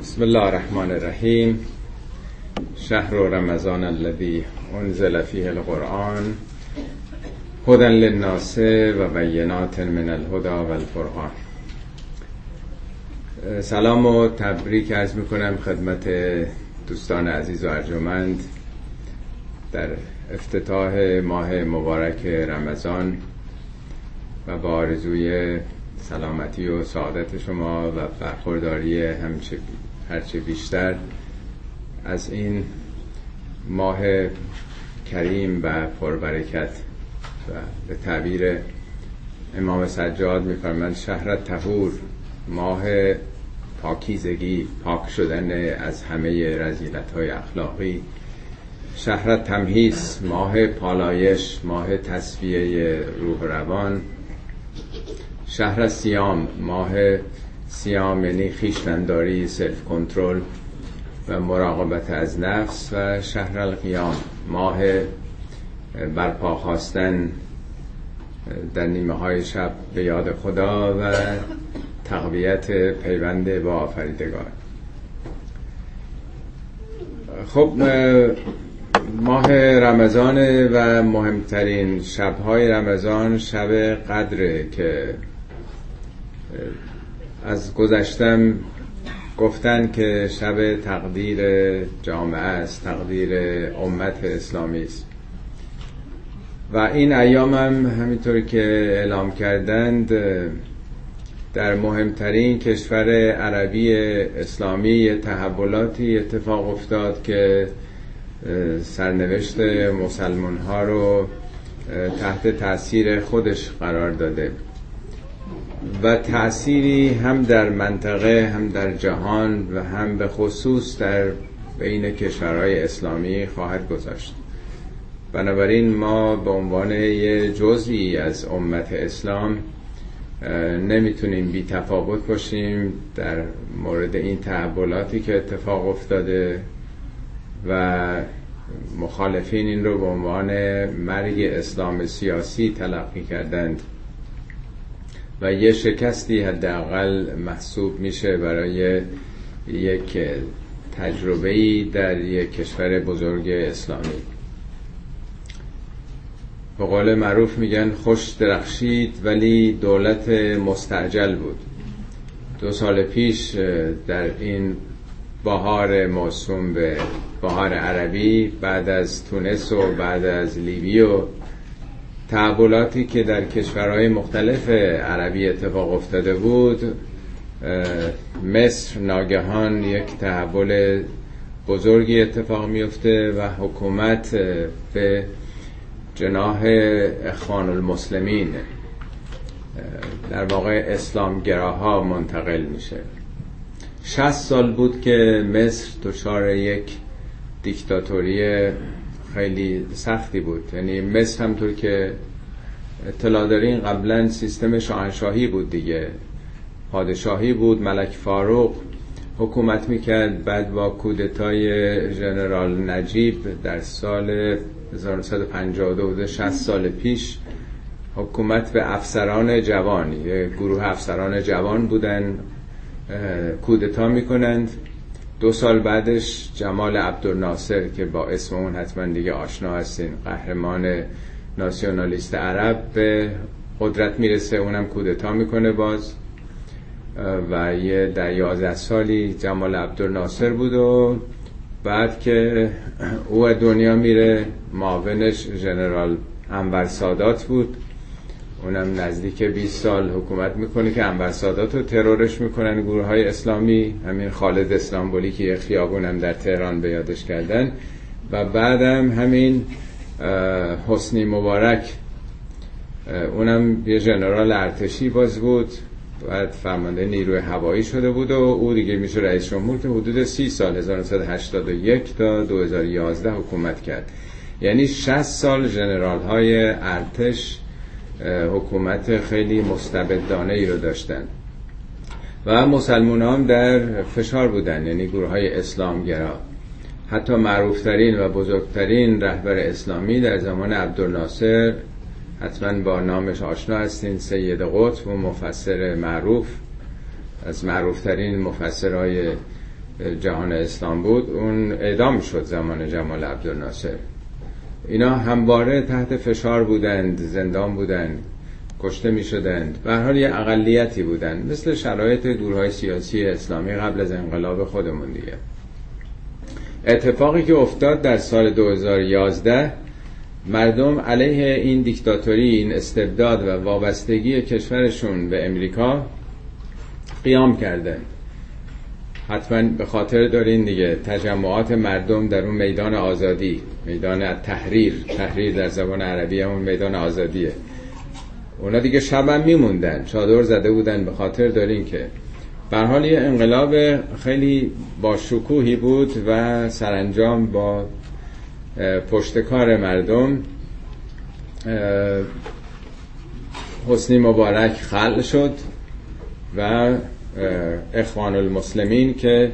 بسم الله الرحمن الرحیم. شهر رمضان الذی انزل فیه القرآن هدی للناس و بینات من الهدی و الفرقان. سلام و تبریک عرض میکنم خدمت دوستان عزیز و ارجمند در افتتاح ماه مبارک رمضان و با آرزوی سلامتی و سعادت شما و برخورداری هرچه بیشتر از این ماه کریم و پربرکت. و به تعبیر امام سجاد می‌فرمایند شهر طهور، ماه پاکیزگی، پاک شدن از همه رذیلت‌های اخلاقی. شهر تمحیص، ماه پالایش، ماه تصفیه روح و روان. شهر صیام، ماه صیام یعنی خویشتن‌داری، سلف کنترل و مراقبت از نفس. و شهر القیام، ماه برپا خواستن در نیمه های شب به یاد خدا و تقویت پیوند با آفریدگار. خب ماه رمضان و مهمترین شب‌های رمضان شب قدره که از گذشتم گفتن که شب تقدیر جامعه است، تقدیر امت اسلامی است. و این ایام هم همینطور که اعلام کردند در مهمترین کشور عربی اسلامی تحولاتی اتفاق افتاد که سرنوشت مسلمان ها رو تحت تأثیر خودش قرار داده و تأثیری هم در منطقه، هم در جهان و هم به خصوص در بین کشورهای اسلامی خواهد گذاشت. بنابراین ما به عنوان یه جزئی از امت اسلام نمیتونیم بی تفاوت باشیم در مورد این تحولاتی که اتفاق افتاده و مخالفین این رو به عنوان مرگ اسلام سیاسی تلقی کردند و یه شکستی حداقل محسوب میشه برای یک تجربه‌ای در یک کشور بزرگ اسلامی. به قول معروف میگن خوش درخشید ولی دولت مستعجل بود. 2 سال پیش در این بهار موسوم به بهار عربی، بعد از تونس و بعد از لیبی و تحولاتی که در کشورهای مختلف عربی اتفاق افتاده بود، مصر ناگهان یک تحول بزرگی اتفاق میفته و حکومت به جناح اخوان المسلمین، در واقع اسلامگراها منتقل میشه. 60 سال بود که مصر دچار یک دیکتاتوری خیلی سختی بود. یعنی مصر همطور که اطلاع دارین قبلا سیستم شاهنشاهی بود دیگه، پادشاهی بود، ملک فاروق حکومت میکرد. بعد با کودتای ژنرال نجیب در سال 1952 60 سال پیش حکومت به افسران جوان، یه گروه افسران جوان بودن، کودتا میکنند. 2 سال بعدش جمال عبدالناصر که با اسم اون حتما دیگه آشنا هستین، قهرمان ناسیونالیست عرب، به قدرت میرسه، اونم کودتا میکنه باز. و یه در 11 سالی جمال عبدالناصر بود و بعد که او از دنیا میره معاونش ژنرال انور سادات بود، اونم نزدیک 20 سال حکومت میکنه که انور سادات رو ترورش میکنن گروه های اسلامی، همین خالد اسلامبولی که یه خیابون هم در تهران به یادش کردن. و بعدم همین حسنی مبارک، اونم یه ژنرال ارتشی باز بود، بعد فرمانده نیروی هوایی شده بود و او دیگه میشه رئیس جمهور که حدود 30 سال 1981 تا 2011 حکومت کرد. یعنی 60 سال ژنرال های ارتش حکومت خیلی مستبدانه ای رو داشتن و مسلمان هم در فشار بودن، یعنی گروه های اسلامگرا. حتی معروفترین و بزرگترین رهبر اسلامی در زمان عبدالناصر، حتما با نامش آشنا هستین، سید قطب و مفسر معروف، از معروفترین مفسرهای جهان اسلام بود اون اعدام شد زمان جمال عبدالناصر. اینا همواره تحت فشار بودند، زندان بودند، کشته می شدند. به هر حال یه اقلیتی بودند، مثل شرایط گروه‌های سیاسی اسلامی قبل از انقلاب خودمون دیگه. اتفاقی که افتاد در سال 2011 مردم علیه این دیکتاتوری، این استبداد و وابستگی کشورشون به امریکا قیام کردن. حتما به خاطر دارین دیگه، تجمعات مردم در اون میدان آزادی، میدان تحریر در زبان عربی همون میدان آزادیه، اونا دیگه شبم میموندن، چادر زده بودن، به خاطر دارین که به هر حال یه انقلاب خیلی با شکوهی بود و سرانجام با پشتکار مردم حسنی مبارک خلع شد و اخوان المسلمین که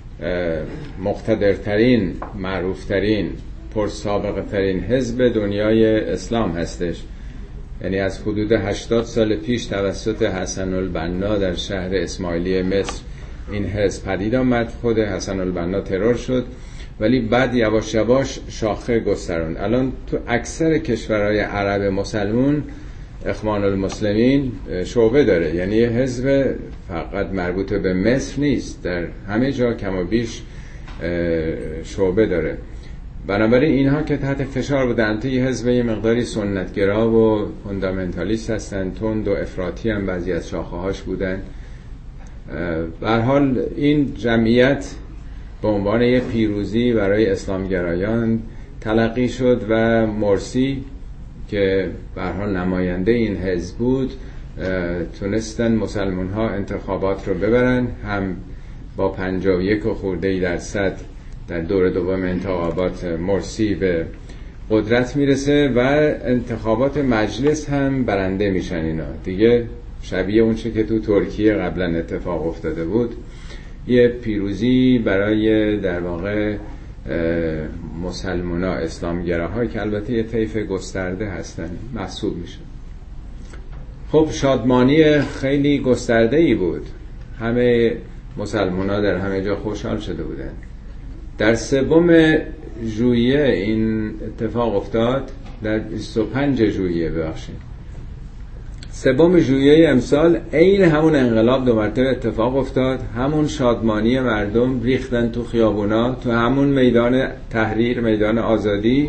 مقتدرترین، معروفترین، پرسابقه ترین حزب دنیای اسلام هستش. یعنی از حدود 80 سال پیش توسط حسن البنا در شهر اسماعیلی مصر این حزب پدید آمد. خود حسن البنا ترور شد ولی بعد یواش یواش شاخه گستراند. الان تو اکثر کشورهای عرب مسلمون اخوان المسلمین شعبه داره، یعنی یه حزب فقط مربوط به مصر نیست، در همه جا کم و بیش شعبه داره. بنابراین اینها که تحت فشار بودن، تو یه حزب یه مقداری سنتگرا و فوندامنتالیست هستن، تند و افراطی هم بعضی از شاخه هاش بودن. به هر حال این جمعیت به عنوان یه پیروزی برای اسلامگرایان تلقی شد و مرسی که به هر حال نماینده این حزب بود تونستن مسلمان ها انتخابات رو ببرن، هم با 51 خورده درصد در دور دوم انتخابات مرسی به قدرت میرسه و انتخابات مجلس هم برنده میشن. اینا دیگه شبیه اون چه که تو ترکیه قبلا اتفاق افتاده بود، یه پیروزی برای در واقع مسلمونا، اسلامگراها که البته یه طیف گسترده هستن محسوب میشه. خب شادمانی خیلی گسترده‌ای بود، همه مسلمونا در همه جا خوشحال شده بودن. در 3 ژوئیه این اتفاق افتاد، در 25 ژوئیه ببخشید 3 ژوئیه امسال عین همون انقلاب 2 مرتبه اتفاق افتاد. همون شادمانی مردم ریختن تو خیابونا، تو همون میدان تحریر، میدان آزادی،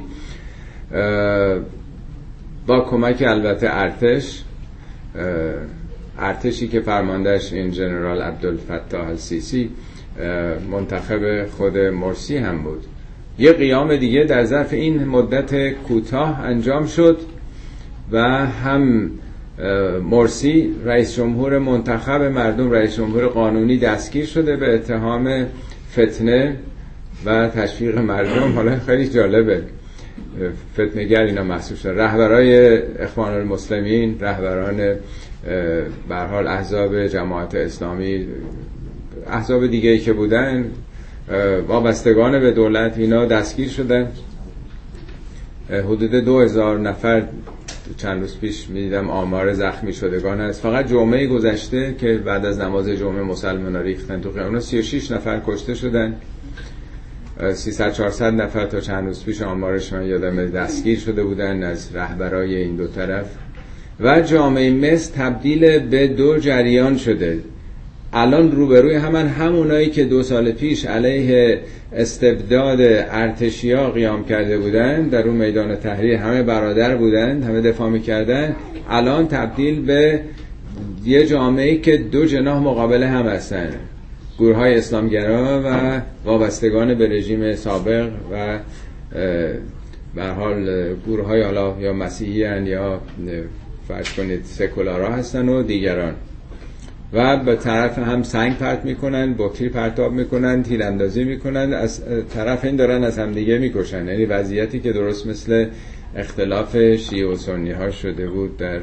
با کمک البته ارتشی که فرماندهش این جنرال عبدالفتاح السیسی منتخب خود مرسی هم بود. یه قیام دیگه در ظرف این مدت کوتاه انجام شد و هم مرسی رئیس جمهور منتخب مردم، رئیس جمهور قانونی دستگیر شده به اتهام فتنه و تشویق مردم. حالا خیلی جالبه، فتنه‌گر اینا محسوب شدن. رهبرای اخوان المسلمین، رهبران به هر حال احزاب جماعت اسلامی، احزاب دیگه‌ای که بودن وابستگان به دولت، اینا دستگیر شدن. حدود 2000 نفر چند روز پیش میدیدم آمار زخمی شدگان هست. فقط جمعه گذشته که بعد از نماز جمعه مسلمان‌ها ریختن تو خیابونا 36 نفر کشته شدن، 300-400 نفر تا چند روز پیش آمارش من یادم دستگیر شده بودن از رهبرای این دو طرف. و جامعه مصر تبدیل به 2 جریان شده. الان روبروی همونایی که 2 سال پیش علیه استبداد ارتشیا قیام کرده بودن در اون میدان تحریر، همه برادر بودن، همه دفاع میکردن، الان تبدیل به یه جامعه‌ای که 2 جناح مقابل هم هستن، گروه‌های اسلامگرا و وابستگان به رژیم سابق و به حال گروه‌های حالا یا مسیحی هستند یا فرض کنید سکولارا هستن و دیگران، و به طرف هم سنگ پرت میکنن، بطری پرتاب میکنن، تیراندازی میکنن، از طرف این دارن از هم دیگه میکشن. یعنی وضعیتی که درست مثل اختلاف شیعه و سنی ها شده بود در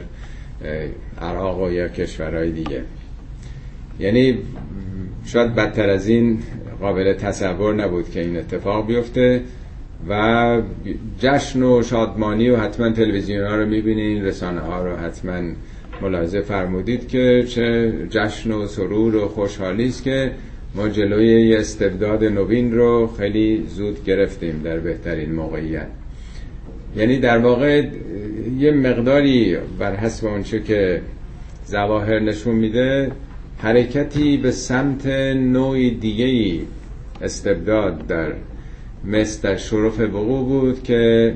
عراق و یا کشورهای دیگه. یعنی شاید بدتر از این قابل تصور نبود که این اتفاق بیفته. و جشن و شادمانی و حتما تلویزیون ها رو میبینین، رسانه ها رو حتما ملاحظه فرمودید که چه جشن و سرور و خوشحالی است که ما جلوی یه استبداد نوین رو خیلی زود گرفتیم در بهترین موقعیت. یعنی در واقع یه مقداری بر حسب اونچه که ظواهر نشون میده حرکتی به سمت نوعی دیگه‌ای استبداد در مصر در شرف وقوع بود که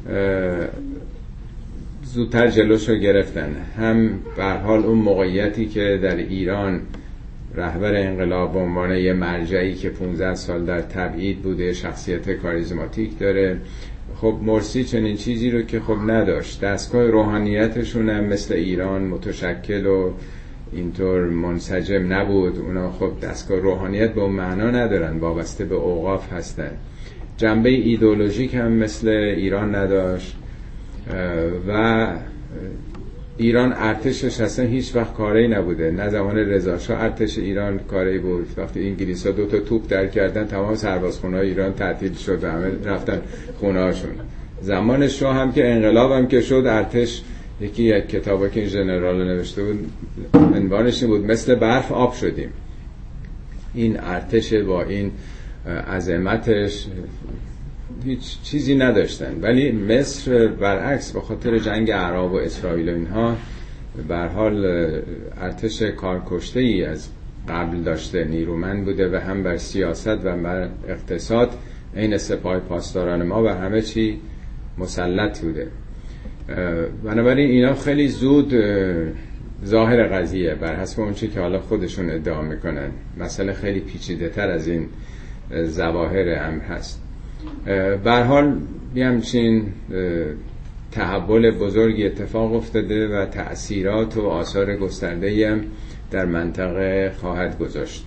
زودتر جلوشو گرفتن. هم به هر حال اون موقعیتی که در ایران رهبر انقلاب به عنوان یه مرجعی که 15 سال در تبعید بوده، شخصیت کاریزماتیک داره. خب مرسی چنین چیزی رو که خب نداشت. دستگاه روحانیتشون هم مثل ایران متشکل و اینطور منسجم نبود. اونا خب دستگاه روحانیت به اون معنا ندارن، وابسته به اوقاف هستن. جنبه ایدئولوژیک هم مثل ایران نداشت و ایران ارتشش اصلا هیچ وقت کاری نبوده. نه زمان رضا شاه ارتش ایران کاری بود. وقتی انگلیس‌ها 2 تا توپ در کردن تمام سربازخونه‌های ایران تعطیل شد و همه رفتن خونه‌هاشون. زمان شاه هم که انقلاب هم که شد ارتش یک کتابی که ژنرال نوشته بود عنوانش بود مثل برف آب شدیم. این ارتش با این عظمتش هیچ چیزی نداشتن. ولی مصر برعکس به خاطر جنگ اعراب و اسرائیل و اینها به هر حال ارتش کارکشته ای از قبل داشته، نیرومند بوده و هم بر سیاست و بر اقتصاد عین سپاه پاسداران ما و همه چی مسلط بوده. بنابراین اینا خیلی زود ظاهر قضیه بر حسب اون چی که حالا خودشون ادعا میکنن. مسئله خیلی پیچیده تر از این ظواهر امر هست. به هر حال همچین تحول بزرگی اتفاق افتاده و تأثیرات و آثار گسترده‌ای هم در منطقه خواهد گذاشت.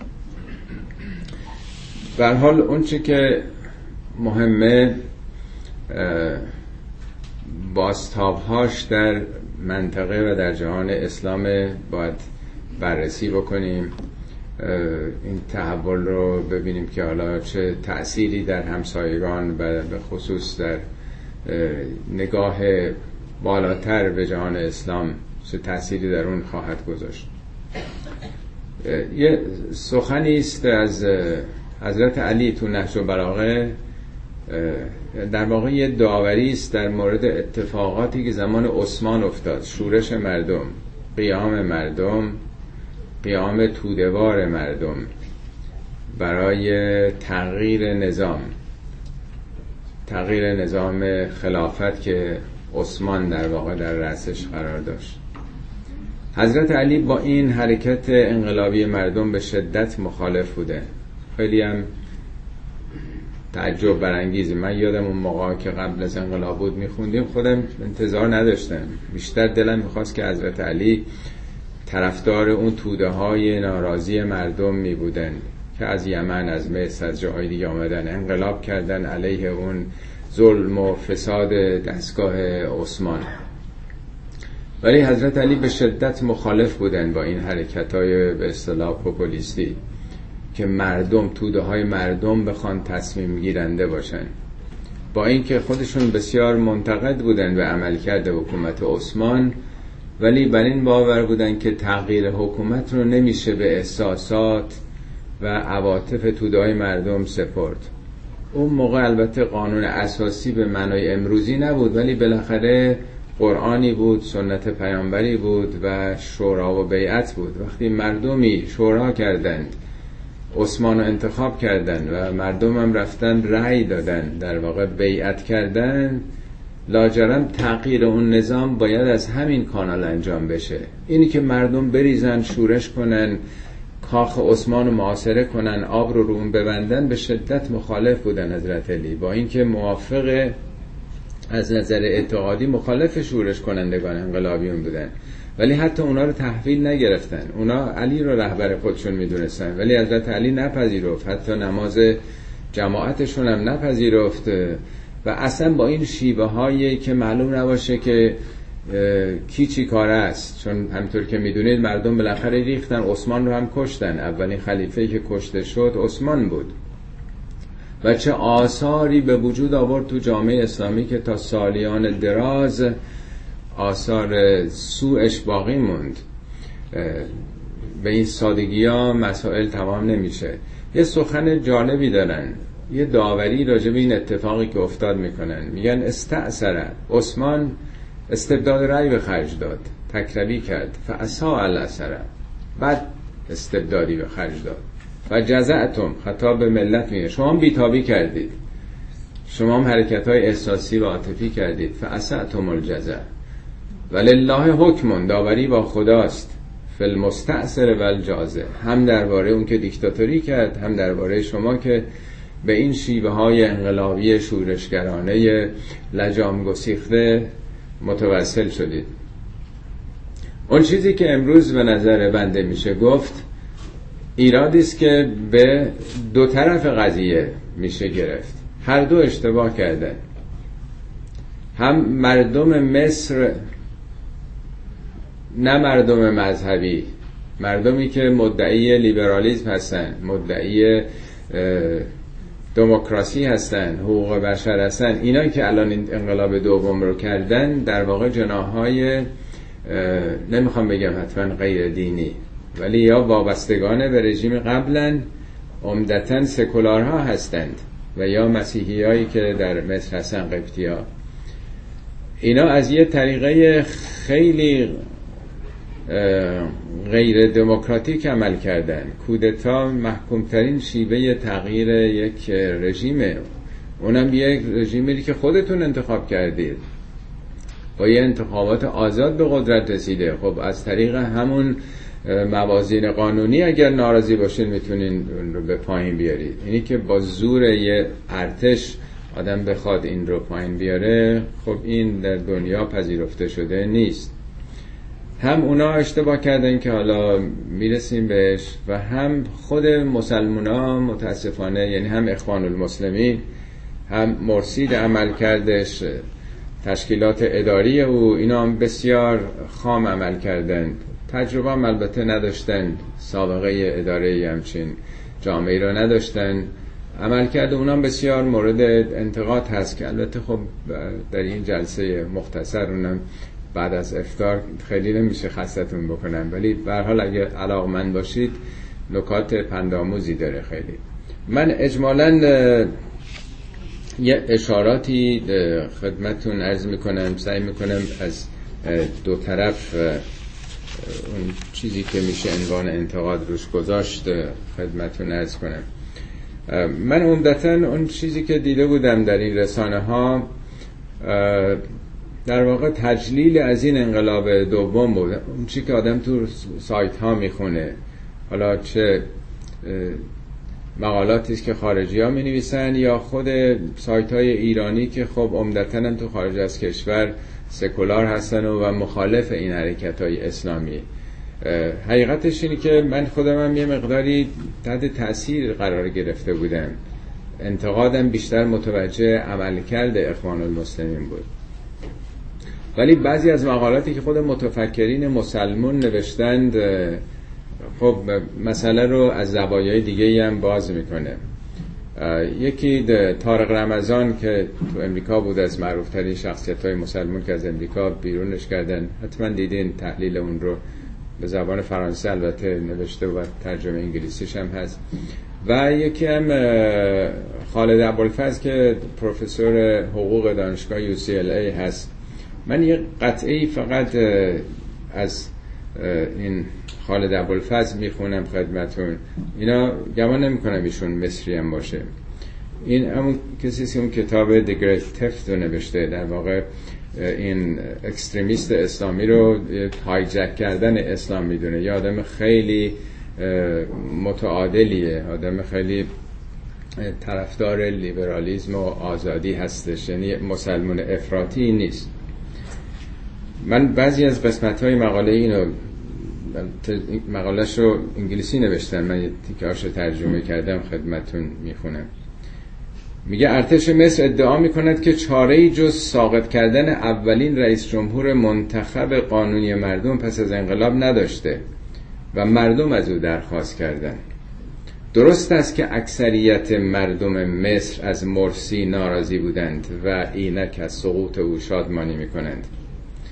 به هر حال اون چی که مهمه بازتاب‌هاش در منطقه و در جهان اسلام باید بررسی بکنیم. این تحول رو ببینیم که حالا چه تأثیری در همسایگان و به خصوص در نگاه بالاتر به جهان اسلام چه تأثیری در اون خواهد گذاشت. یه سخنی است از حضرت علی تو نهج البلاغه، در واقع یه داوری است در مورد اتفاقاتی که زمان عثمان افتاد. شورش مردم، قیام توده‌وار مردم برای تغییر نظام خلافت که عثمان در واقع در رأسش قرار داشت. حضرت علی با این حرکت انقلابی مردم به شدت مخالف بوده. خیلی هم تعجب برانگیزه. من یادم اون موقع که قبل از انقلاب بود میخوندیم خودم انتظار نداشتم. بیشتر دلم میخواست که حضرت علی طرفدار اون توده های ناراضی مردم می بودن که از یمن، از مصر، از جاهای دیگه آمدن انقلاب کردن علیه اون ظلم و فساد دستگاه عثمان. ولی حضرت علی به شدت مخالف بودن با این حرکت‌های به اصطلاح پوپولیستی که مردم، توده های مردم بخوان تصمیم گیرنده باشن. با اینکه خودشون بسیار منتقد بودن به عملکرد حکومت عثمان، ولی بر این باور بودن که تغییر حکومت رو نمیشه به احساسات و عواطف توده‌های مردم سپرد. اون موقع البته قانون اساسی به معنای امروزی نبود، ولی بالاخره قرآنی بود، سنت پیامبری بود و شورا و بیعت بود. وقتی مردمی شورا کردند، عثمان رو انتخاب کردند و مردم هم رفتن رأی دادن، در واقع بیعت کردن، لاجرم تغییر اون نظام باید از همین کانال انجام بشه. اینی که مردم بریزن، شورش کنن، کاخ عثمان رو محاصره کنن، آب رو اون ببندن، به شدت مخالف بودن حضرت علی. با اینکه موافق از نظر اعتقادی مخالف شورش کنندگان انقلابیون بودن، ولی حتی اونا رو تحویل نگرفتن. اونا علی رو رهبر خودشون میدونستن، ولی حضرت علی نپذیرفت، حتی نماز جماعتشون هم نپذیرفت و اصلا با این شیوه هایی که معلوم نباشه که کی چی کاره است. چون همطور که میدونید مردم بالاخره ریختن، عثمان رو هم کشتن. اولین خلیفه‌ای که کشته شد عثمان بود و چه آثاری به وجود آورد تو جامعه اسلامی که تا سالیان دراز آثار سوءش باقی موند. به این سادگی ها مسائل تمام نمیشه. یه سخن جالبی دارن، یه داوری راجع به این اتفاقی که افتاد میکنن. میگن استأثر عثمان استبداد رأی به خرج داد، تکروی کرد، فاساء الاثر، بعد استبدادی به خرج داد. و جزعتم، خطاب به ملت میگه شما هم بیتابی کردید، شما هم حرکت‌های احساسی و عاطفی کردید. فاسأتم الجزع ولله حکم، داوری با خداست. فی المستأثر والجازع، هم درباره اون که دیکتاتوری کرد، هم درباره شما که به این شیوه های انقلابی شورشگرانه لجام گسیخته متوسل شدید. اون چیزی که امروز به نظر بنده میشه گفت ایرادی است که به دو طرف قضیه میشه گرفت. هر دو اشتباه کردن. هم مردم مصر، نه مردم مذهبی، مردمی که مدعی لیبرالیسم هستن، مدعی دموکراسی هستن، حقوق بشر هستن، اینا که الان این انقلاب دوم رو کردن در واقع جناح‌های نمیخوام بگم حتما غیر دینی، ولی یا وابستگان به رژیم قبلا عمدتاً سکولارها هستند و یا مسیحیایی که در مصر هستن، قبطی‌ها. اینا از یه طریقه خیلی غیر دموکراتیک عمل کردن. کودتا محکومترین شیوه تغییر یک رژیمه، اونم یک رژیمی که خودتون انتخاب کردید، با یه انتخابات آزاد به قدرت رسیده. خب از طریق همون موازین قانونی اگر ناراضی باشین میتونین رو به پایین بیارید. اینی که با زور یه ارتش آدم بخواد این رو پایین بیاره، خب این در دنیا پذیرفته شده نیست. هم اونا اشتباه کردن که حالا میرسیم بهش، و هم خود مسلمونا متاسفانه، یعنی هم اخوان المسلمین، هم مرسید عمل کردش، تشکیلات اداری او، اینا هم بسیار خام عمل کردن. تجربه هم البته نداشتن، سابقه اداره همچین جامعه را نداشتن. عمل کرده اونم بسیار مورد انتقاد هست که البته خب در این جلسه مختصر اونم بعد از افطار خیلی نمیشه خستتون بکنم، ولی به هر حال اگه علاقمند باشید نکات پندآموزی داره خیلی. من اجمالاً یه اشاراتی خدمتون عرض میکنم، سعی میکنم از دو طرف اون چیزی که میشه عنوان انتقاد روش گذاشت خدمتون عرض کنم. من عمدتاً اون چیزی که دیده بودم در این رسانه ها در واقع تجلیل از این انقلاب دوم بود. اون چیزی که آدم تو سایت ها میخونه، حالا چه مقالاتی است که خارجی ها می نویسن یا خود سایت های ایرانی که خب عمدتاً هم تو خارج از کشور سکولار هستن و مخالف این حرکت های اسلامی. حقیقتش اینه که من خودم هم یه مقداری تحت تأثیر قرار گرفته بودم. انتقادم بیشتر متوجه عملکرد اخوان المسلمین بود، ولی بعضی از مقالاتی که خود متفکرین مسلمون نوشتند خب مسئله رو از زوایای دیگه هم باز میکنه. یکی طارق رمضان که تو امریکا بود، از معروفترین شخصیت‌های مسلمون که از امریکا بیرونش کردن، حتما دیدین تحلیل اون رو، به زبان فرانسه البته نوشته و ترجمه انگلیسیش هم هست. و یکی هم خالد ابوالفضل که پروفسور حقوق دانشگاه UCLA هست. من یه قطعی فقط از این خالد ابوالفضل میخونم خدمتون. اینا گمان نمیکنم ایشون مصری هم باشه. این همون کسی که اون کتاب The Great Theft رو نوشته، در واقع این اکستریمیست اسلامی رو هایجک کردن اسلام میدونه. یه آدم خیلی متعادلیه، آدم خیلی طرفدار لیبرالیسم و آزادی هستش، یعنی مسلمان افراطی نیست. من بعضی از قسمت‌های مقاله اینو، مقاله‌اش رو انگلیسی نوشتم، من تیکه‌اش رو ترجمه کردم خدمتون میخونم. میگه ارتش مصر ادعا میکند که چاره‌ای جز ساقط کردن اولین رئیس جمهور منتخب قانونی مردم پس از انقلاب نداشته و مردم از او درخواست کردند. درست است که اکثریت مردم مصر از مرسی ناراضی بودند و اینک از سقوط او شادمانی میکنند،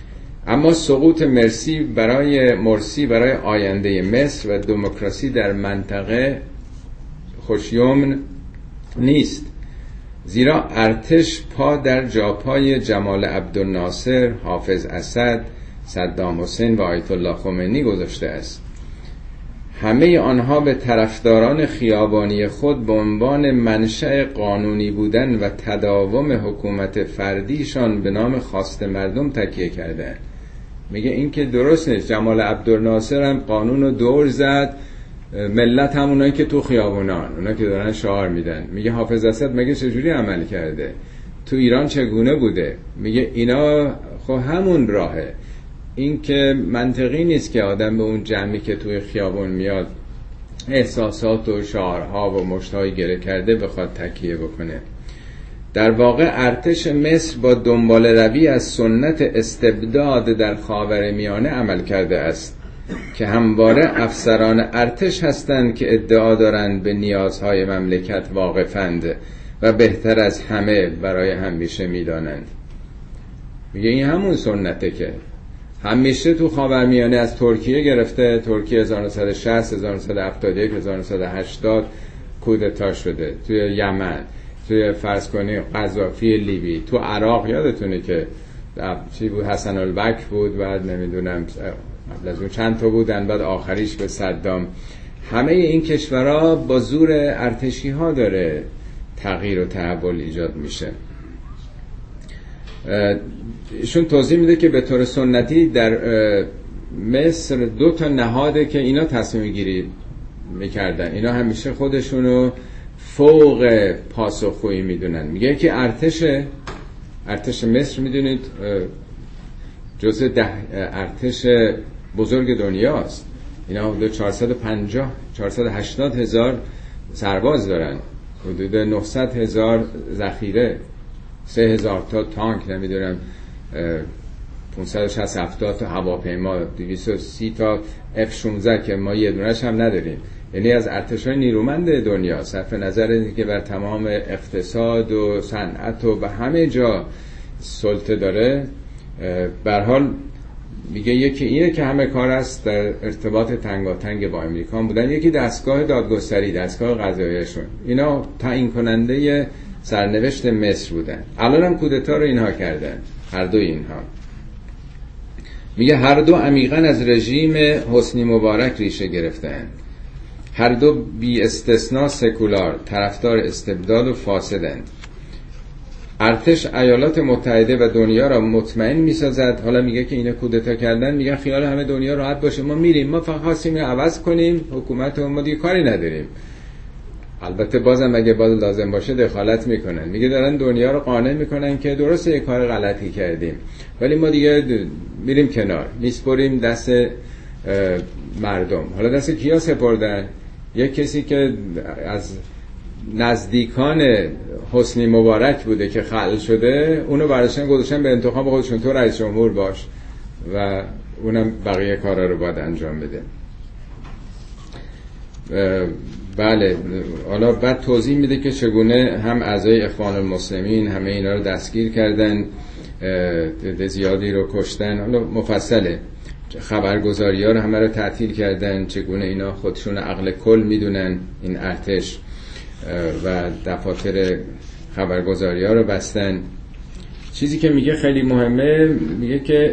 اما سقوط مرسی برای آینده مصر و دموکراسی در منطقه خوشیمن نیست، زیرا ارتش پا در جاپای جمال عبدالناصر، حافظ اسد، صدام حسین و آیت الله خمینی گذاشته است. همه آنها به طرفداران خیابانی خود به عنوان منشأ قانونی بودن و تداوم حکومت فردیشان به نام خواست مردم تکیه کردند. میگه این که درست نیست. جمال عبدالناصر هم قانون رو دور زد، ملت هم اونایی که تو خیابونان، اونا که دارن شعار میدن. میگه حافظ اسد مگه چجوری عمل کرده؟ تو ایران چگونه بوده؟ میگه اینا خب همون راهه. این که منطقی نیست که آدم به اون جمعی که توی خیابون میاد احساسات و شعارها و مشتهای گره کرده بخواد تکیه بکنه. در واقع ارتش مصر با دنبال روی از سنت استبداد در خاورمیانه عمل کرده است که همواره افسران ارتش هستند که ادعا دارند به نیازهای مملکت واقفند و بهتر از همه برای همیشه میدانند. میگه این همون سنته که همیشه تو خاورمیانه از ترکیه گرفته. ترکیه 1960 1971 1980 کودتا شده، توی یمن، توی فرض کنی قذافی لیبی، تو عراق یادتونه که چی بود، حسن البک بود، بعد نمیدونم قبل از اون چند تا بودن، بعد آخریش به صدام. همه این کشورها با زور ارتشی ها داره تغییر و تحول ایجاد میشه. ایشون توضیح میده که به طور سنتی در مصر 2 نهاده که اینا تصمیم گیری میکردن، اینا همیشه خودشونو فوق پاسخگویی میدونن. میگه که ارتش مصر میدونید جزء 10 ارتش بزرگ دنیاست. اینا حدود 480 هزار سرباز دارن، حدود 900 هزار ذخیره، 3000 تا تانک، نمیدونم 560 تا هواپیما، 230 تا F-16 که ما یه دونش هم نداریم. یعنی از ارتش‌های نیرومند دنیا، صرف نظر اینه که بر تمام اقتصاد و صنعت و به همه جا سلطه داره. به هر حال میگه یکی اینه که همه کار است در ارتباط تنگاتنگ با امریکا بودن، یکی دستگاه دادگستری، دستگاه قضاییشون، اینا تعیین کننده سرنوشت مصر بودن. الان هم کودتا رو اینها کردن، هر دو اینها. میگه هر دو عمیقاً از رژیم حسنی مبارک ریشه گرفتن، هر دو بی استثناء سکولار، طرفدار استبداد و فاسدند. ارتش ایالات متحده و دنیا را مطمئن می‌سازد. حالا میگه که اینا کودتا کردن، میگن خیال همه دنیا راحت باشه، ما میریم، ما فقط خواستیم عوض کنیم حکومت و ما دیگه کاری نداریم. البته بازم اگه باز لازم باشه دخالت میکنن. میگه دارن دنیا رو قانع میکنن که درسته یه کار غلطی کردیم، ولی ما دیگه میریم کنار، میسپریم دست مردم. حالا دست کیا سپردن؟ یک کسی که از نزدیکان حسنی مبارک بوده که خلع شده، اونو برداشتن گذاشتن به انتخاب خودشون، تو رئیس جمهور باش، و اونم بقیه کارا رو باید انجام بده. بله، حالا بعد توضیح میده که چگونه هم اعضای اخوان المسلمین همه اینا رو دستگیر کردن، زیادی رو کشتن. حالا مفصله، خبرگزاری ها رو همه رو تعطیل کردن، چگونه اینا خودشون عقل کل میدونن این ارتش، و دفاتر خبرگزاری ها رو بستن. چیزی که میگه خیلی مهمه، میگه که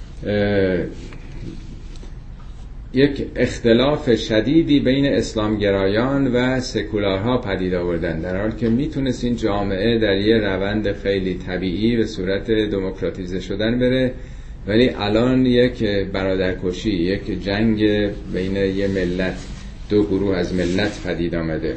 یک اختلاف شدیدی بین اسلامگرایان و سکولارها پدید آوردن، در حالی که میتونست این جامعه در یه روند خیلی طبیعی به صورت دموکراتیزه شدن بره، ولی الان یک برادرکشی، یک جنگ بین یه ملت، 2 گروه از ملت پدید آمده.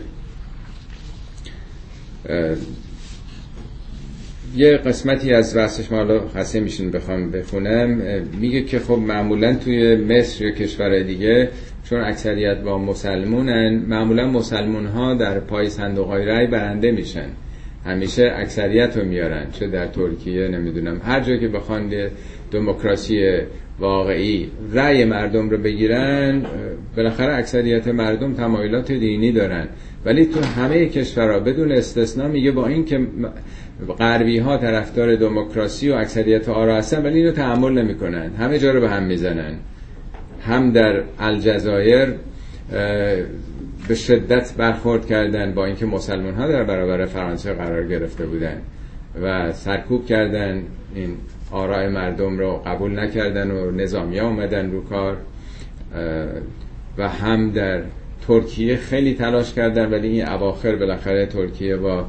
یه قسمتی از بحثش، ما حالا خسته میشین بخوام بخونم، میگه که خب معمولا توی مصر یا کشور دیگه چون اکثریت با مسلمونن، معمولا مسلمون ها در پای صندوق‌های رای برنده میشن، همیشه اکثریت رو میارن، چه در ترکیه نمیدونم هر جا که بخوان دموکراسی واقعی رای مردم رو بگیرن، بالاخره اکثریت مردم تمایلات دینی دارن ولی تو همه کشورها بدون استثنا میگه با این که غربی ها طرفدار دموکراسی و اکثریت آرا هستن ولی اینو تحمل نمیکنن، همه جا رو به هم میزنن. هم در الجزایر به شدت برخورد کردن با اینکه مسلمان ها در برابر فرانسه قرار گرفته بودن و سرکوب کردن، این آراء مردم رو قبول نکردن و نظامی ها اومدن رو کار. و هم در ترکیه خیلی تلاش کردن ولی این اواخر بالاخره ترکیه با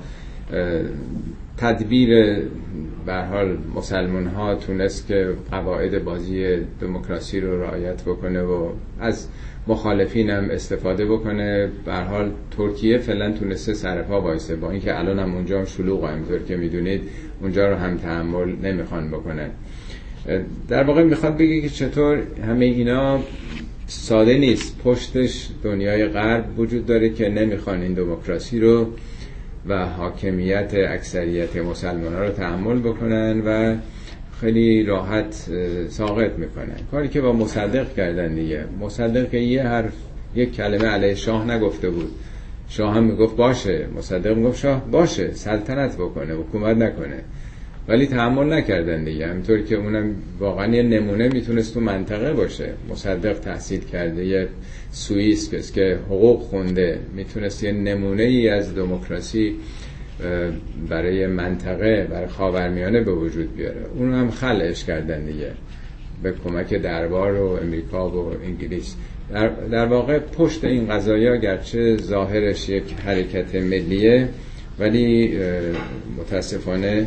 تدبیر به هر حال مسلمان ها تونست که قواعد بازی دموکراسی رو رعایت بکنه و از مخالفین هم استفاده بکنه. به هر حال ترکیه فعلا تونسته سر پا وایسه، با اینکه الان هم اونجا هم شلوغه، همونطور که میدونید اونجا رو هم تحمل نمیخوان بکنن. در واقع میخواد بگه که چطور همه اینا ساده نیست، پشتش دنیای غرب وجود داره که نمیخوان این دموکراسی رو و حاکمیت اکثریت مسلمان ها رو تحمل بکنن و خیلی راحت ساقط میکنن. کاری که با مصدق کردن دیگه. مصدق که یک کلمه علیه شاه نگفته بود، شاه هم میگفت باشه، مصدق میگفت شاه باشه سلطنت بکنه، حکومت نکنه، ولی تحمل نکردن دیگه. همینطور که اونم واقعا یه نمونه میتونست تو منطقه باشه. مصدق تحصیل کرده، یه سوئیس که حقوق خونده، میتونست یه نمونه ای از دموکراسی برای منطقه، برای خاورمیانه به وجود بیاره. اونو هم خلعش کردن دیگه به کمک دربار و امریکا و انگلیس. در واقع پشت این قضایا گرچه ظاهرش یک حرکت ملیه ولی متاسفانه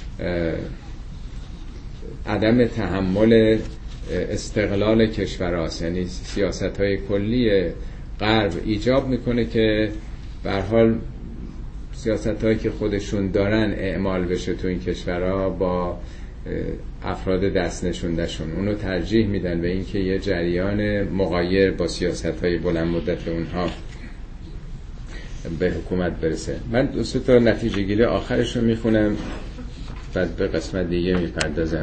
عدم تحمل استقلال کشورهاست. یعنی سیاست‌های کلی غرب ایجاب میکنه که به هر حال سیاست‌هایی که خودشون دارن اعمال بشه تو این کشورها با افراد دست نشوندهشون. اونو ترجیح میدن به اینکه یه جریان مغایر با سیاست‌های بلند مدت اونها به حکومت برسه. من دو سه تا نتیجه گیری آخرش رو میخونم بعد به قسمت دیگه میپردازم.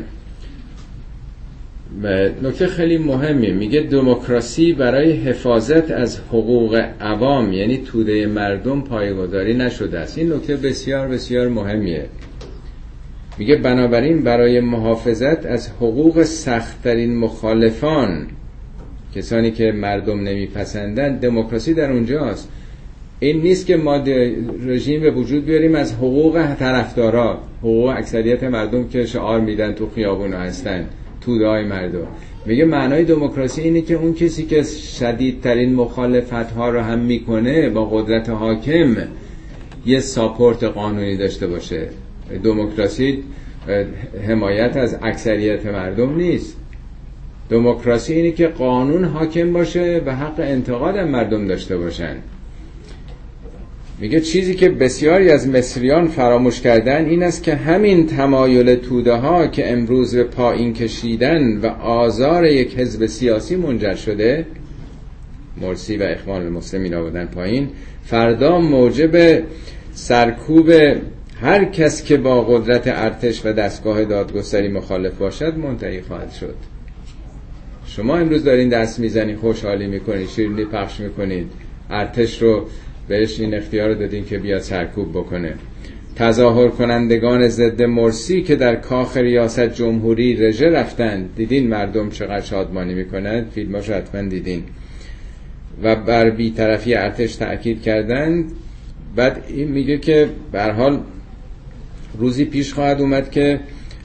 نکته خیلی مهمی میگه دموکراسی برای حفاظت از حقوق عوام یعنی توده مردم پایه‌گذاری نشده است. این نکته بسیار بسیار مهمیه. میگه بنابراین برای محافظت از حقوق سخت‌ترین مخالفان، کسانی که مردم نمیپسندن، دموکراسی در اونجاست. این نیست که ما رژیم به وجود بیاریم از حقوق طرفدارا، حقوق اکثریت مردم که شعار میدن تو خیابونا هستن، توده‌های مردم. میگه معنای دموکراسی اینه که اون کسی که شدیدترین مخالفت‌ها رو هم میکنه با قدرت حاکم یه ساپورت قانونی داشته باشه. دموکراسی حمایت از اکثریت مردم نیست. دموکراسی اینه که قانون حاکم باشه و حق انتقاد مردم داشته باشن. میگه چیزی که بسیاری از مصریان فراموش کردن این است که همین تمایل توده ها که امروز به پایین کشیدن و آزار یک حزب سیاسی منجر شده، مرسی و اخوان المسلمین آوردن پایین، فردا موجب سرکوب هر کس که با قدرت ارتش و دستگاه دادگستری مخالف باشد منتهی خواهد شد. شما امروز دارین دست میزنید، خوشحالی میکنید، شیرینی پخش میکنید، ارتش رو بهش این اختیار دادین که بیاد سرکوب بکنه. تظاهر کنندگان ضد مرسی که در کاخ ریاست جمهوری رژه رفتن، دیدین مردم چقدر شادمانی میکنن، فیلماشو حتما دیدین، و بر بی‌طرفی ارتش تأکید کردن. بعد این میگه که به هر حال روزی پیش خواهد اومد که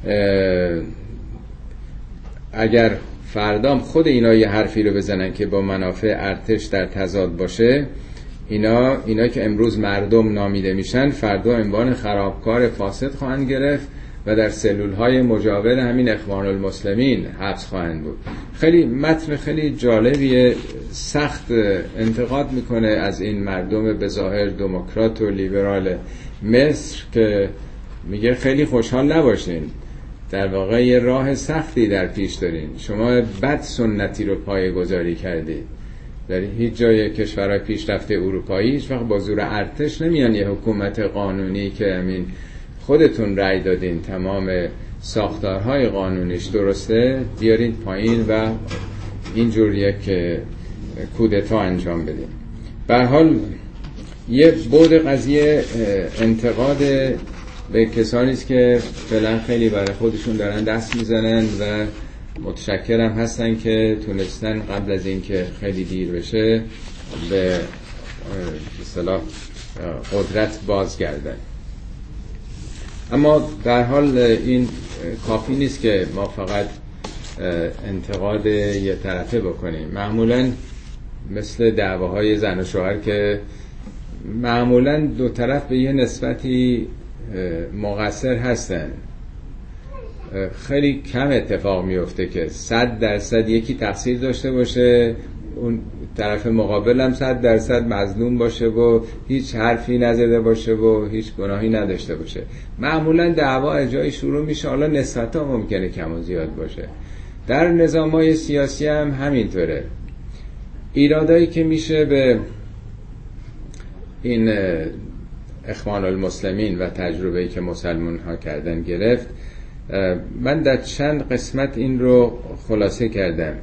اگر فردام خود اینا یه حرفی رو بزنن که با منافع ارتش در تضاد باشه، اینا که امروز مردم نامیده میشن فردا عنوان خرابکار فاسد خواهند گرفت و در سلولهای مجاور همین اخوان المسلمین حبس خواهند بود. خیلی متن خیلی جالبیه، سخت انتقاد میکنه از این مردم به ظاهر دموکرات و لیبرال مصر که میگه خیلی خوشحال نباشین، در واقع یه راه سختی در پیش دارین، شما بد سنتی رو پایه‌گذاری کردید. در هیچ جای کشورهای پیشرفته اروپایی هیچ وقت با زور ارتش نمیان یه حکومت قانونی که همین خودتون رأی دادین تمام ساختارهای قانونیش درسته بیارین پایین و اینجور یک کودتا انجام بدین. به هر حال یه بعد قضیه انتقاد به کسانی است که فعلا خیلی برای خودشون دارن دست میزنن و متشکرم هستن که تونستن قبل از اینکه خیلی دیر بشه به اصطلاح قدرت بازگردن. اما در حال این کافی نیست که ما فقط انتقاد یه طرفه بکنیم. معمولا مثل دعواهای زن و شوهر که معمولا دو طرف به یه نسبتی مقصر هستن، خیلی کم اتفاق میفته که 100% یکی تقصیر داشته باشه، اون طرف مقابل هم 100% مظلوم باشه و هیچ حرفی نزده باشه و هیچ گناهی نداشته باشه. معمولا دعوا جایی شروع میشه، حالا نسبت‌ها ممکنه کم و زیاد باشه. در نظام‌های سیاسی هم همینطوره. ایرادایی که میشه به این اخوان المسلمین و تجربه‌ای که مسلمان ها کردن گرفت، من در چند قسمت این رو خلاصه کردم.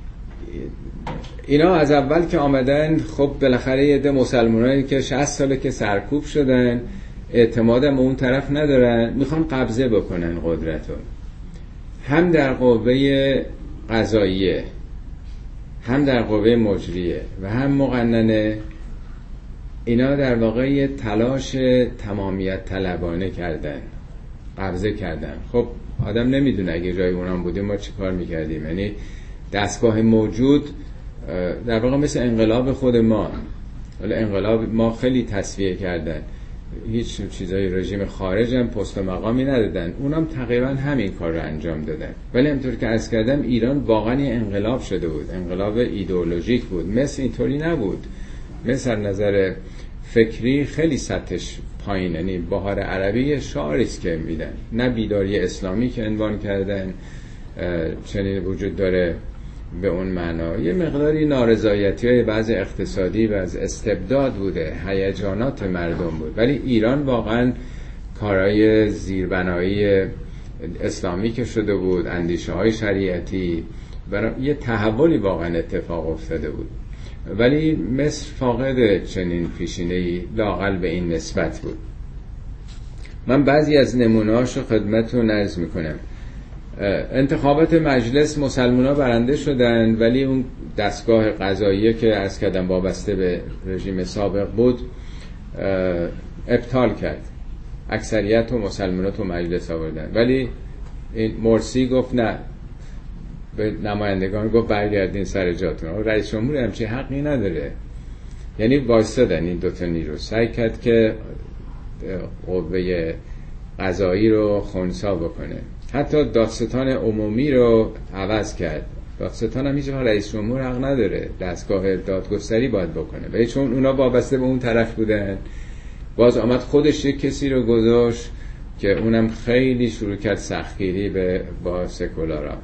اینا از اول که آمدن خب بالاخره یه عده مسلمانایی که 60 ساله که سرکوب شدن، اعتمادم به اون طرف ندارن، میخوان قبضه بکنن قدرتو، هم در قوه قضاییه، هم در قوه مجریه و هم مقننه. اینا در واقع یه تلاش تمامیت طلبانه کردن، قبضه کردن. خب آدم نمیدونه اگه جای اونام بودیم ما چی کار میکردیم. یعنی دستگاه موجود در واقع مثل انقلاب خود ما، ولی انقلاب ما خیلی تصفیه کردن، هیچ چیزای رژیم خارج هم پست و مقامی ندادن، اونام تقریبا همین کار رو انجام دادن. ولی همطور که عرض کردم ایران واقعا یه انقلاب شده بود، انقلاب ایدئولوژیک بود. مصر اینطوری نبود. مصر نظر فکری خیلی سطحش پایین، یعنی بهار عربی شعاریست که میدن، نه بیداری اسلامی که عنوان کردن چنین وجود داره به اون معنا. یه مقداری نارضایتی های بعض اقتصادی و از استبداد بوده، هیجانات مردم بود. ولی ایران واقعا کارهای زیربنایی اسلامی که شده بود، اندیشه های شریعتی، یه تحولی واقعا اتفاق افتاده بود. ولی مصر فاقد چنین پیشینه‌ای لااقل به این نسبت بود. من بعضی از نمونه‌هاشو خدمتتون عرض میکنم. انتخابات مجلس مسلمان‌ها برنده شدن، ولی اون دستگاه قضاییه که عرض کردم وابسته به رژیم سابق بود ابطال کرد. اکثریت و مسلمان‌ها تو مجلس آوردن، ولی این مرسی گفت نه، به نمایندگان گفت برگردین سر جاتون. رئیس جمهور همچین حقی نداره. یعنی وایسادن این دوتا نیرو، سعی کرد که قوه قضایی رو خنثی بکنه. حتی دادستان عمومی رو عوض کرد. دادستان هم هیچ وقت رئیس جمهور حق نداره، دستگاه دادگستری باید بکنه. ولی چون اونا وابسته به اون طرف بودن، باز آمد خودش یک کسی رو گذاشت که اونم خیلی شروع کرد سختگیری با سکولارا.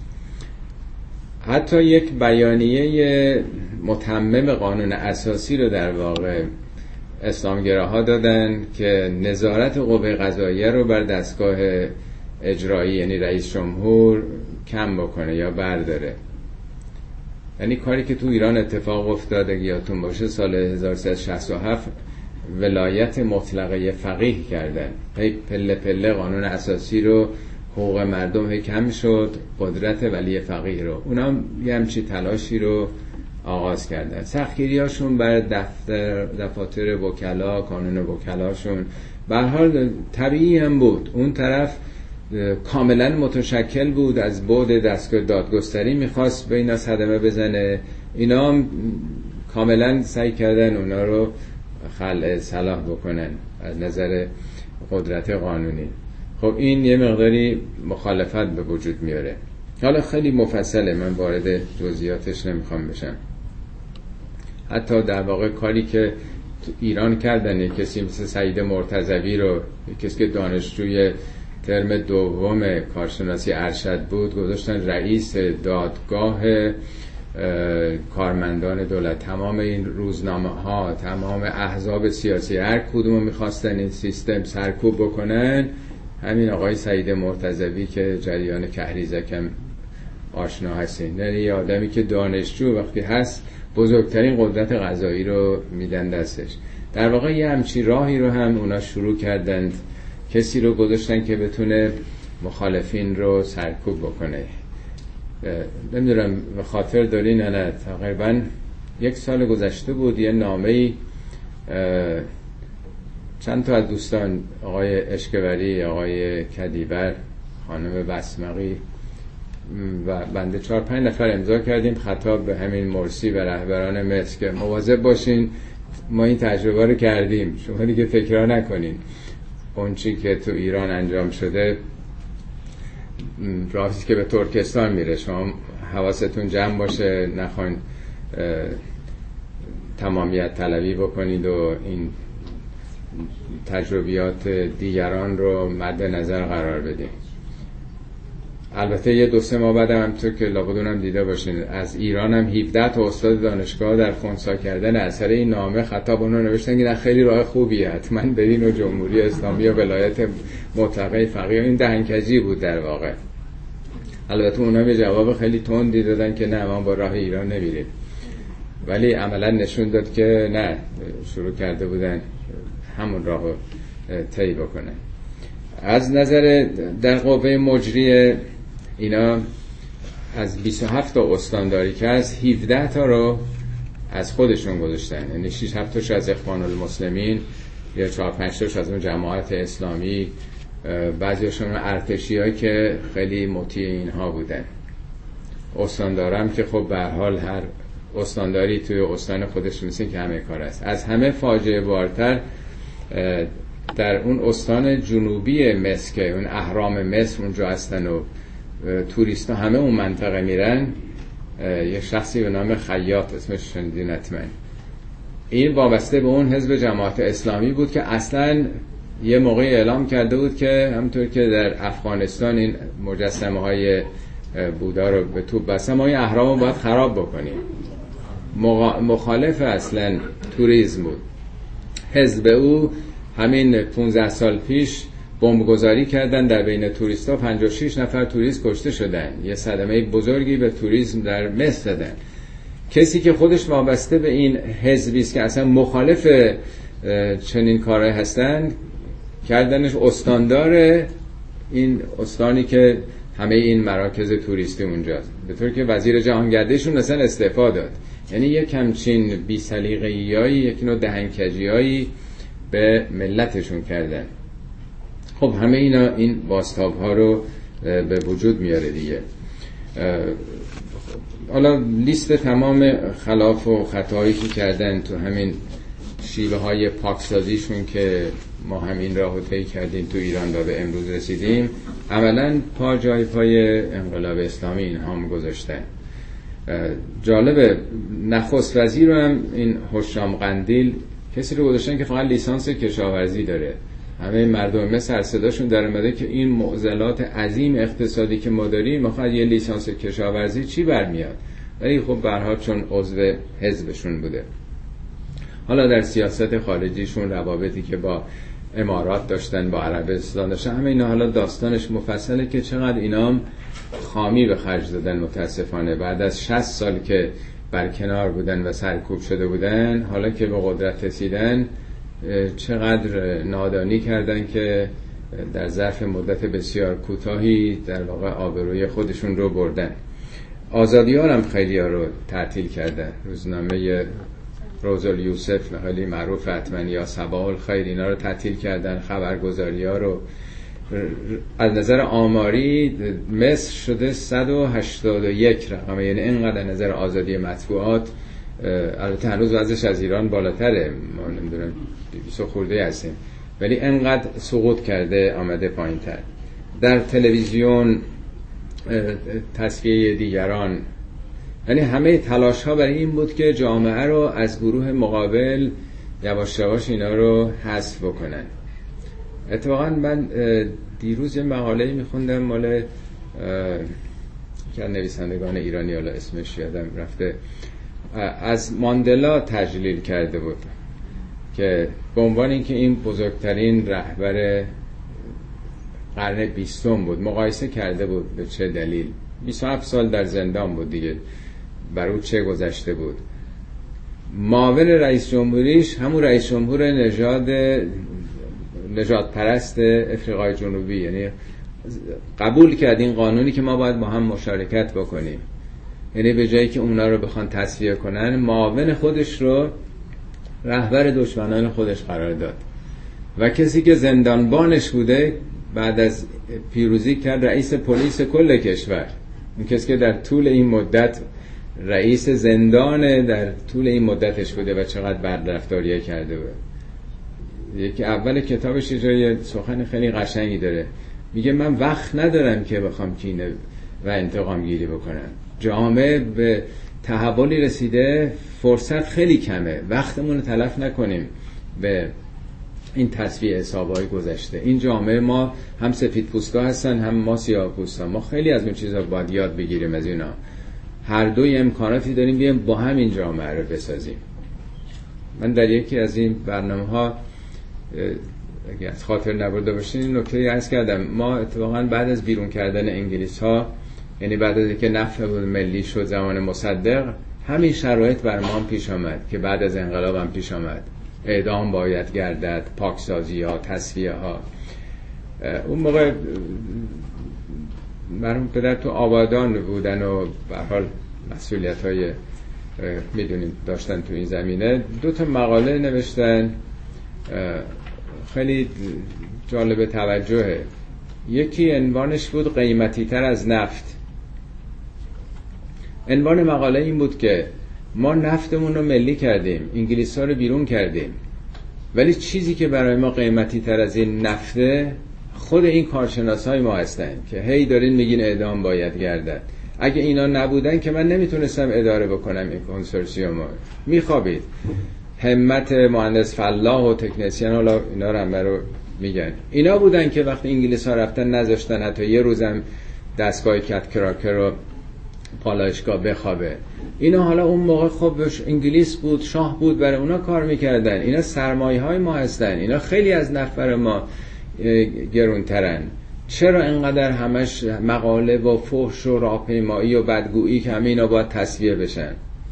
حتی یک بیانیه متمم قانون اساسی رو در واقع اسلامگراها دادن که نظارت قوه قضاییه رو بر دستگاه اجرایی یعنی رئیس جمهور کم بکنه یا برداره. یعنی کاری که تو ایران اتفاق افتاد اگه یادتون باشه سال 1367 ولایت مطلقه فقیه کردن، پله پله قانون اساسی رو، حقوق مردم کم شد، قدرت ولی فقیه رو، اونا یه همچی تلاشی رو آغاز کردن. سختگیری هاشون بر دفاتر وکلا، قانون وکلاشون به هر حال طبیعی هم بود. اون طرف کاملا متشکل بود از بعد دستگاه دادگستری، میخواست به اینا صدمه بزنه. اینا هم کاملا سعی کردن اونا رو خلع صلاح بکنن از نظر قدرت قانونی. خب این یه مقداری مخالفت به وجود میاره. حالا خیلی مفصله، من وارد جزئیاتش نمیخوام بشم. حتی در واقع کاری که تو ایران کردن، یک کسی مثل سعید مرتضوی رو، یک کسی که دانشجوی ترم دوم کارشناسی ارشد بود، گذاشتن رئیس دادگاه کارمندان دولت. تمام این روزنامه ها، تمام احزاب سیاسی هر کدوم میخواستن این سیستم سرکوب بکنن، همین آقای سعید مرتضوی که جریان کهریزکم آشنا هستین، یعنی آدمی که دانشجو وقتی هست بزرگترین قدرت قضایی رو میدن دستش. در واقع یه همچی راهی رو هم اونا شروع کردند، کسی رو گذاشتن که بتونه مخالفین رو سرکوب بکنه. نمیدونم به خاطر دارین یا نه، تقریبا 1 سال گذشته بود یه نامه‌ای چند تا از دوستان، آقای اشکوری، آقای کدیور، خانم بسمقی و بنده 4-5 نفر امضا کردیم خطاب به همین مرسی و رهبران مصر که مواظب باشین، ما این تجربه رو کردیم، شما دیگه تکرار نکنین. اون چی که تو ایران انجام شده راهی که به ترکستان میره، شما حواستون جمع باشه، نخواین تمامیت طلبی بکنید و این تجربیات دیگران رو مد نظر قرار بدید. البته یه 2-3 ماه بعد هم تو که لابدونم دیده باشین، از ایران هم 17 تا استاد دانشگاه در خنثی کردن اثر این نامه خطاب اونو نوشتن که خیلی راه خوبیه، حتما برین و جمهوری اسلامی و ولایت مطلقه فقیه. این دهنکجی بود در واقع. البته اونها یه جواب خیلی تندی دادن که نه، ما با راه ایران نمیریم، ولی عملا نشون داد که نه، شروع کرده بودن همون راهو طی بکنن. از نظر در قوه مجریه اینا از 27 تا استانداری که از 17 تا رو از خودشون گذاشتن، یعنی 6-7 تاش از اخوان المسلمین یا 4-5 تاش از اون جماعت اسلامی، بعضیشون ارتشی‌ها که خیلی مطیع اینها بودن. استاندارم که خب به هر حال هر استانداری توی استان خودش مثل که همه کار است. از همه فاجعه بارتر در اون استان جنوبی مصر که اون اهرام مصر اونجا هستن و توریست ها همه اون منطقه میرن، یه شخصی به نام خیاط، اسمش شنیدین حتما، این وابسته به اون حزب جماعت اسلامی بود که اصلا یه موقعی اعلام کرده بود که همونطور که در افغانستان این مجسمه های بودا رو به توپ بستن، ما این اهرام رو باید خراب بکنیم. مخالف اصلا توریسم بود. حزب او همین 15 سال پیش بمبگذاری کردن در بین توریستا، 56 نفر توریست کشته شدن، یه صدمه بزرگی به توریسم در مصر دادن. کسی که خودش وابسته به این حزبی است که اصلا مخالف چنین کارهای هستن، کردنش استاندار این استانی که همه این مراکز توریستی اونجاست، به طور که وزیر جهانگردیشون اصلا استعفا داد. یعنی یک همچین بی‌سلیقه‌ای‌هایی، یک نوع دهنکجی‌هایی به ملتشون کردن. خب همه اینا این بازتاب‌ها رو به وجود میاره دیگه. حالا لیست تمام خلاف و خطایی که کردن تو همین شیوه های پاکسازیشون که ما همین راهو طی کردیم تو ایران تا به امروز رسیدیم، عملاً پا جای پای انقلاب اسلامی اینها هم گذاشتن. جالبه نخست وزیر رو هم این هشام قندیل کسی رو گذاشتن که فقط لیسانس کشاورزی داره. همه مردم مصر صداشون در اومده که این معضلات عظیم اقتصادی که ما داریم، ما فقط یه لیسانس کشاورزی چی برمیاد؟ ولی خب به هر حال چون عضو حزبشون بوده. حالا در سیاست خارجیشون روابطی که با امارات داشتن، با عربستان داشتن، همه اینا حالا داستانش مفصله که چقدر اینا هم خامی به خرج دادن. متاسفانه بعد از 60 سال که برکنار بودن و سرکوب شده بودن، حالا که به قدرت رسیدن چقدر نادانی کردن که در ظرف مدت بسیار کوتاهی در واقع آبروی خودشون رو بردن. آزادیار هم خیلی ها رو تعطیل کردن. روزنامه روز الیوسف خیلی معروف حتما، یا صباح الخیر، اینا رو تعطیل کردن. خبرگزاری ها رو از نظر آماری مصر شده 181 رقمه، یعنی اینقدر نظر آزادی مطبوعات. البته هنوز وضعش از ایران بالاتره، ما نمیدونم 200 خورده هستیم، ولی اینقدر سقوط کرده، آمده پایین تر. در تلویزیون تصفیه دیگران، یعنی همه تلاش ها برای این بود که جامعه رو از گروه مقابل یواش یواش اینا رو حذف بکنن. اتفاقا من دیروز یه مقاله میخوندم مال که نویسندگان ایرانی، حالا اسمش یادم رفته، از ماندلا تجلیل کرده بود که به عنوان اینکه این بزرگترین رهبر قرن 20 بود، مقایسه کرده بود به چه دلیل. 27 سال در زندان بود دیگه، بر او چه گذشته بود. معاون رئیس جمهوریش همون رئیس جمهور نژاد پرست افریقای جنوبی، یعنی قبول کرد این قانونی که ما باید با هم مشارکت بکنیم. یعنی به جایی که اونا رو بخوان تصفیه کنن، معاون خودش رو رهبر دشمنان خودش قرار داد و کسی که زندانبانش بوده بعد از پیروزی کرد رئیس پلیس کل کشور. اون کسی که در طول این مدت رئیس زندان در طول این مدتش بوده و چقدر بدرفتاری کرده بود. یکی اول کتابش یه سخن خیلی قشنگی داره، میگه من وقت ندارم که بخوام کینه و انتقام گیری بکنم. جامعه به تحولی رسیده، فرصت خیلی کمه، وقتمون رو تلف نکنیم به این تصفیه حسابهای گذشته. این جامعه ما هم سفید پوستا هستن هم ما سیاه پوستا، ما خیلی از اون چیزا باید یاد بگیریم از اینا. هر دوی امکاناتی داریم بیایم با هم این جامعه رو بسازیم. من در یکی از این برنامه‌ها اگه از خاطر نبرده باشین این نکته عرض کردم، ما اتفاقا بعد از بیرون کردن انگلیس‌ها، یعنی بعد از اینکه نفع ملی شد زمان مصدق، همین شرایط بر ما هم پیش آمد که بعد از انقلاب هم پیش آمد. اعدام باید گردد، پاکسازی ها، تصفیه ها. اون موقع مرحوم پدر تو آبادان بودن و به هر حال مسئولیت های میدونید داشتن تو این زمینه. 2 مقاله نوشتن خیلی جالب توجهه. یکی عنوانش بود قیمتی تر از نفت. عنوان مقاله این بود که ما نفتمون رو ملی کردیم، انگلیس‌ها رو بیرون کردیم، ولی چیزی که برای ما قیمتی تر از این نفته خود این کارشناسای ما هستن که هی دارین میگین اعدام باید گردد. اگه اینا نبودن که من نمیتونستم اداره بکنم این کنسورسیوم. میخوابید. همت مهندس فلاح و تکنسین، حالا اینا رو هم برای میگن، اینا بودن که وقتی انگلیس‌ها رفتن نذاشتن حتی یه روزم دستگاه کت کراکر رو پالایشگاه بخوابه. اینا حالا اون موقع خب انگلیس بود، شاه بود، برای اونا کار میکردن. اینا سرمایه های ما هستن، اینا خیلی از نفر ما گرونترن. چرا انقدر همش مقاله و فحش و راهپیمایی و بدگویی که همه اینا باید تصفیه بشن؟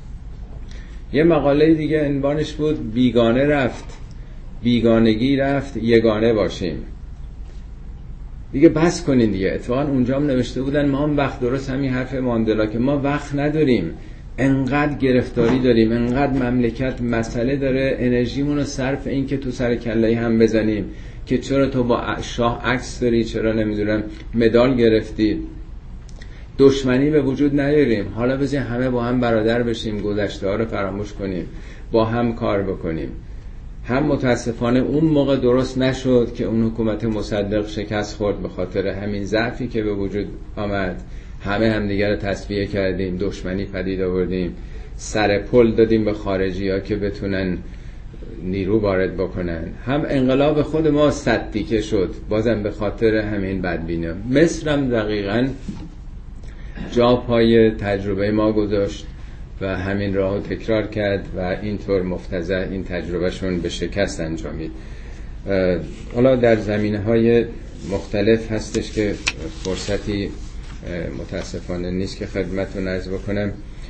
یه مقاله دیگه عنوانش بود بیگانه رفت، بیگانگی رفت، یگانه باشیم. دیگه بس کنین دیگه. اتفاقا اونجا هم نوشته بودن ما هم وقت، درست همین حرف ماندلا که ما وقت نداریم، انقدر گرفتاری داریم، انقدر مملکت مسئله داره، انرژیمون رو صرف این که تو سر کله هم بزنیم که چرا تو با شاه عکس داری، چرا نمیدونم مدال گرفتی، دشمنی به وجود نیاریم. حالا بزنیم همه با هم برادر بشیم، گذشته ها رو فراموش کنیم، با هم کار بکنیم. هم متاسفانه اون موقع درست نشد که اون حکومت مصدق شکست خورد به خاطر همین ضعفی که به وجود آمد. همه دیگر رو تصفیه کردیم، دشمنی پدید آوردیم، سر پل دادیم به خارجی ها که بتونن نیرو وارد بکنن. هم انقلاب خود ما صدتیکه شد بازم به خاطر همین بدبینی. مصر هم دقیقاً جا پای تجربه ما گذاشت و همین راهو تکرار کرد و اینطور مفتضح این تجربهشون به شکست انجامید. حالا در زمینه‌های مختلف هستش که فرصتی متاسفانه نیست که خدمتتون عرض بکنم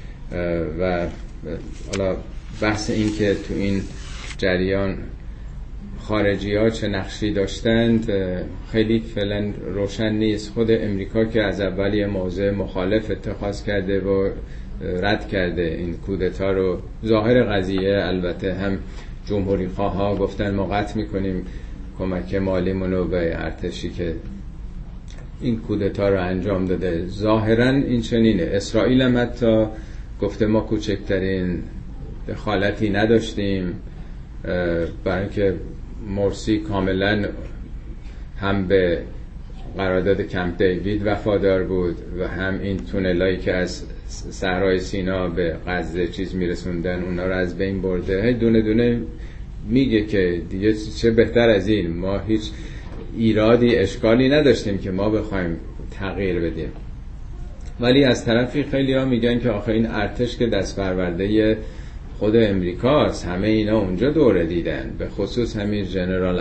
و حالا بحث این که تو این جریان خارجی ها چه نقشی داشتند خیلی فعلا روشن نیست. خود امریکا که از اولی موضع مخالف اتخاذ کرده و رد کرده این کودتا رو، ظاهر قضیه البته هم جمهوری خواه ها گفتن ما قطع میکنیم کمک مالیمون رو به ارتشی که این کودتا رو انجام داده. ظاهرا این چنینه. اسرائیل هم حتی گفته ما کوچکترین دخالتی نداشتیم، برای اینکه مرسی کاملا هم به قرارداد کمپ دیوید وفادار بود و هم این تونلایی که از صحرای سینا به غزه چیز میرسوندن اونا رو از بین برده. هی دونه دونه میگه که دیگه چه بهتر از این، ما هیچ ایرادی اشکالی نداشتیم که ما بخوایم تغییر بدیم. ولی از طرفی خیلی ها میگن که آخه این ارتش که دست پرورده خود امریکاست، همه اینا اونجا دوره دیدن، به خصوص همین جنرال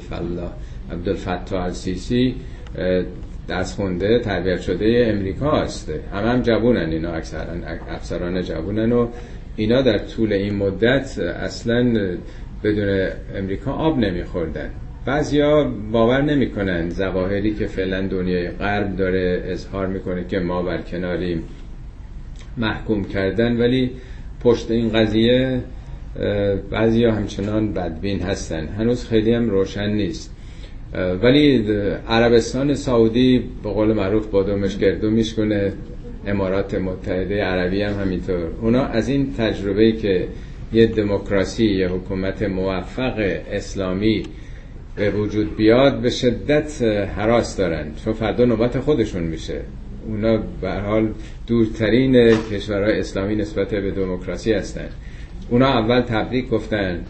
عبدالفتاح السیسی دست خونده تربیت شده امریکاست. هم جوونن اینا، اکثرا افسران جوونن و اینا در طول این مدت اصلا بدون امریکا آب نمیخوردن. بعضیا باور نمیکنن ظواهری که فعلا دنیای غرب داره اظهار میکنه که ما برکناریم محکوم کردن، ولی پشت این قضیه بعضیا همچنان بدبین هستن، هنوز خیلی هم روشن نیست. ولی عربستان سعودی به قول معروف بادومش گردو میشکنه، امارات متحده عربی هم همینطور. اونا از این تجربه‌ای که یه دموکراسی، یه حکومت موفق اسلامی به وجود بیاد به شدت هراس دارن، چون فردا نوبت خودشون میشه. اونا به هر حال دورترین کشورهای اسلامی نسبت به دموکراسی هستن. اونا اول تبریک گفتن.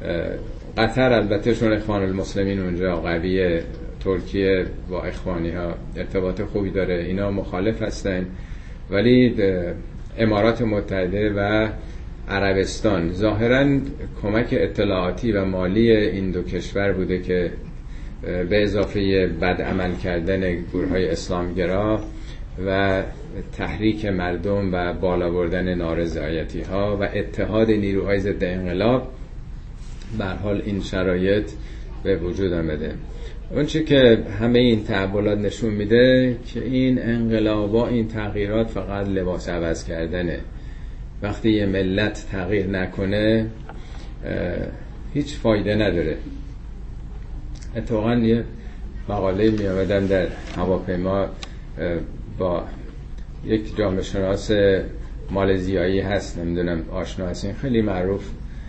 قطر البته چون اخوان المسلمین اونجا قویه، ترکیه با اخوانی ها ارتباط خوبی داره، اینا مخالف هستن. ولی امارات متحده و عربستان ظاهراً کمک اطلاعاتی و مالی این دو کشور بوده که به اضافه بد عمل کردن گروه‌های اسلامگرا و تحریک مردم و بالا بردن نارضایتی‌ها و اتحاد نیروهای ضد انقلاب به هر حال این شرایط به وجود آمده. اون چی که همه این تحولات نشون میده که این انقلابا، این تغییرات فقط لباس عوض کردنه. وقتی یه ملت تغییر نکنه هیچ فایده نداره. اتفاقا یه مقاله می آمدم در هواپیما با یک جامعه شناس مالزیایی هست، نمیدونم آشنا هستین، خیلی معروف،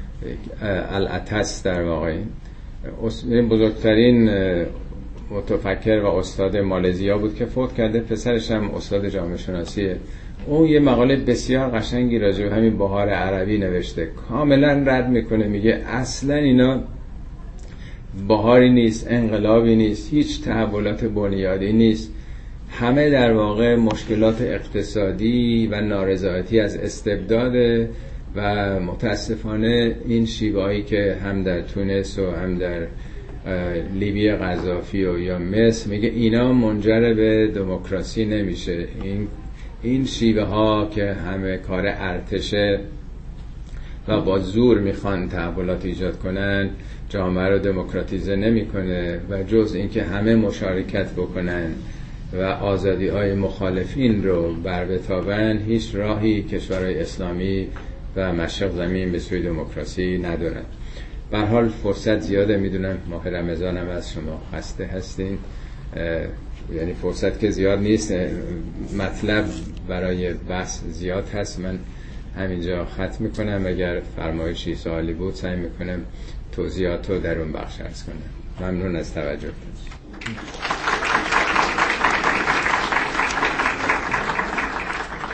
العطس در واقع، این بزرگترین متفکر و استاد مالزیا بود که فوت کرده، پسرش هم استاد جامعه شناسیه. اون یه مقاله بسیار قشنگی راجع به همین بهار عربی نوشته، کاملا رد میکنه، میگه اصلا اینا بهاری نیست، انقلابی نیست، هیچ تحولات بنیادی نیست، همه در واقع مشکلات اقتصادی و نارضایتی از استبداد و متاسفانه این شیوهایی که هم در تونس و هم در لیبی قذافی و یا مصر، میگه اینا منجر به دموکراسی نمیشه. این شیوه ها که همه کار ارتشه و با زور میخوان تحولات ایجاد کنن، جامعه رو دموکراتیزه نمیکنه و جز اینکه همه مشارکت بکنن و آزادی های مخالفین رو بربتابن، هیچ راهی کشورهای اسلامی و مشرق زمین به سوی دموکراسی ندارن. به هر حال فرصت زیاده، میدونم ماه رمضان هم از شما خسته هستین، یعنی فرصت که زیاد نیست، مطلب برای بحث زیاد هست. من همینجا ختم میکنم، اگر فرمایشی سوالی بود سعی میکنم توضیحات رو در اون بخش عرض کنم. ممنون از توجه.